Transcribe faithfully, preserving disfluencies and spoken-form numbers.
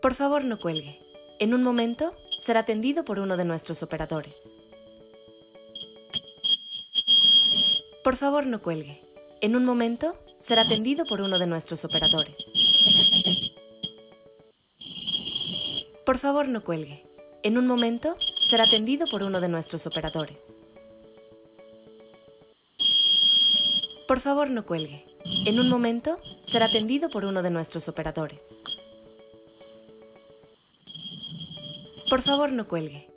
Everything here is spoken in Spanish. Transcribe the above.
Por favor, no cuelgue. En un momento será atendido por uno de nuestros operadores. Por favor, no cuelgue. En un momento será atendido por uno de nuestros operadores. Por favor, no cuelgue. En un momento será atendido por uno de nuestros operadores. Por favor, no cuelgue. En un momento será atendido por uno de nuestros operadores. Por favor, no cuelgue.